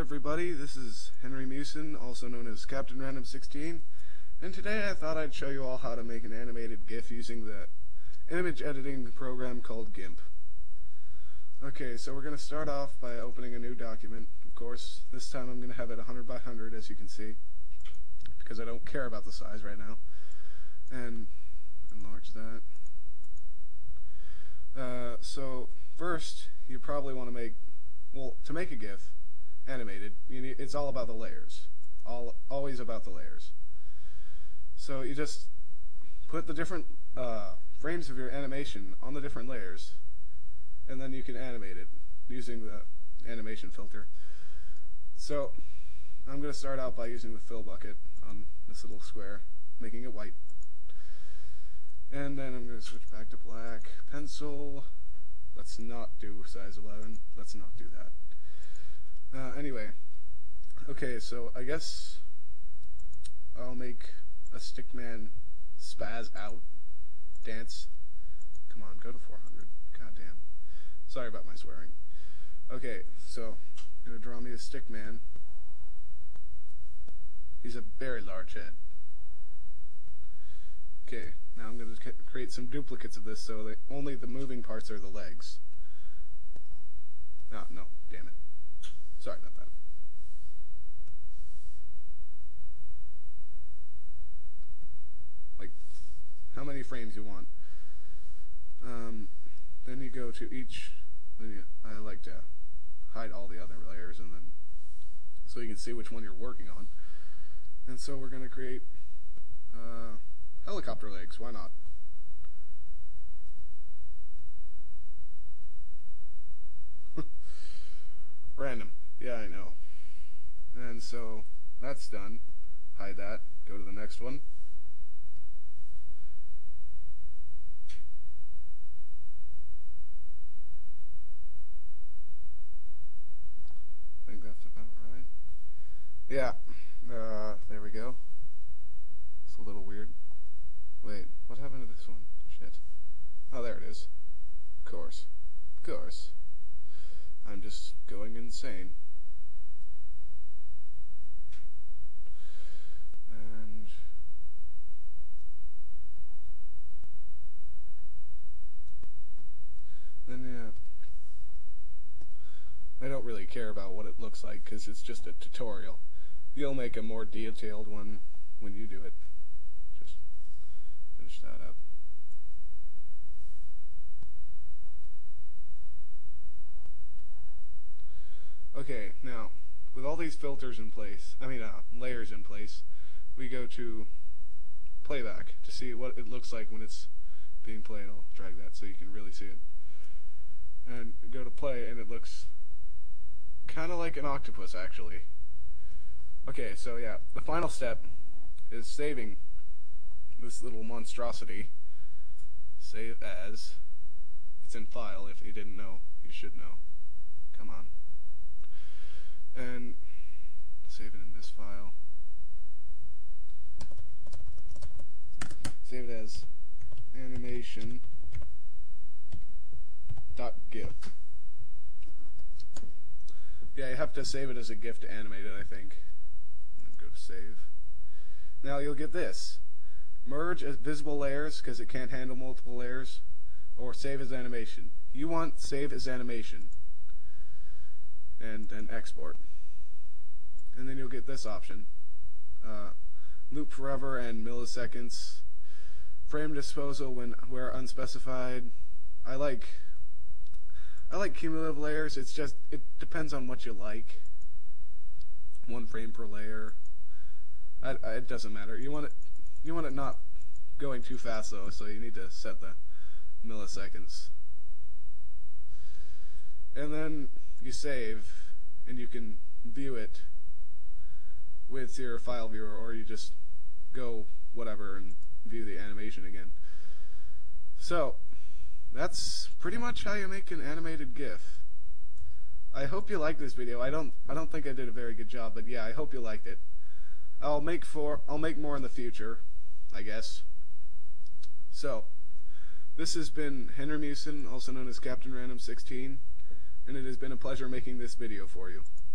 everybody, this is Henry Mewson, also known as Captain Random 16, and today I thought I'd show you all how to make an animated GIF using the image editing program called GIMP. Okay, so we're going to start off by opening a new document. Of course, this time I'm going to have it 100 by 100, as you can see, because I don't care about the size right now. And enlarge that. So first, you probably want to make, well, to make a GIF animated, it's all about the layers. Always about the layers. So you just put the different frames of your animation on the different layers, and then you can animate it using the animation filter. So I'm going to start out by using the fill bucket on this little square, making it white. And then I'm going to switch back to black. Pencil. Let's not do size 11. Let's not do that. Anyway. Okay, so I guess I'll make a stickman spaz out. Dance. Come on, go to 400. Goddamn. Sorry about my swearing. Okay, so I'm going to draw me a stickman. He's a very large head. Okay, now I'm going to create some duplicates of this so that only the moving parts are the legs. No, damn it. Sorry about that. Like, how many frames you want. Then you go to each, I like to hide all the other layers, and then so you can see which one you're working on. And so we're going to create helicopter legs, why not? Random, yeah, I know. And so that's done. Hide that, go to the next one. I think that's about right. Yeah, there we go. It's a little weird. Wait, what happened to this one? Shit. Oh, there it is. Of course. Of course. I'm just going insane. And then, yeah. I don't really care about what it looks like because it's just a tutorial. You'll make a more detailed one when you do it. Just finish that up. Okay, now, with all these filters in place, layers in place, we go to playback to see what it looks like when it's being played. I'll drag that so you can really see it. And go to play, and it looks kind of like an octopus, actually. Okay, so yeah, the final step is saving this little monstrosity. Save as. It's in file. If you didn't know, you should know. Come on. And save it in this file. Save it as animation.gif. Yeah, you have to save it as a GIF to animate it, I think. And go to save. Now you'll get this. Merge as visible layers because it can't handle multiple layers, or save as animation. You want save as animation. And then export. And then you'll get this option. Loop forever and milliseconds. Frame disposal where unspecified. I like cumulative layers. It's just, it depends on what you like. 1 frame per layer. It doesn't matter. You want it not going too fast though, so you need to set the milliseconds. And then you save, and you can view it with your file viewer, or you just go whatever and view the animation again. So that's pretty much how you make an animated GIF. I hope you liked this video. I don't think I did a very good job, but yeah, I hope you liked it. I'll make more in the future, I guess. So this has been Henry Mewson, also known as Captain Random 16, and it has been a pleasure making this video for you.